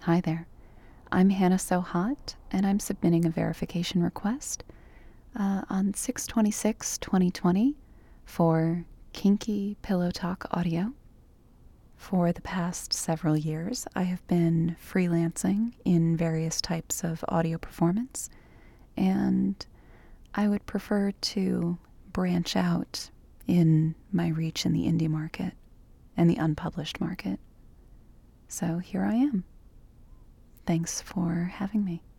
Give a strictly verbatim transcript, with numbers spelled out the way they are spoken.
Hi there. I'm Hannah So Hot, and I'm submitting a verification request uh, on six twenty-six twenty twenty for Kinky Pillow Talk Audio. For the past several years, I have been freelancing in various types of audio performance, and I would prefer to branch out in my reach in the indie market and the unpublished market. So here I am. Thanks for having me.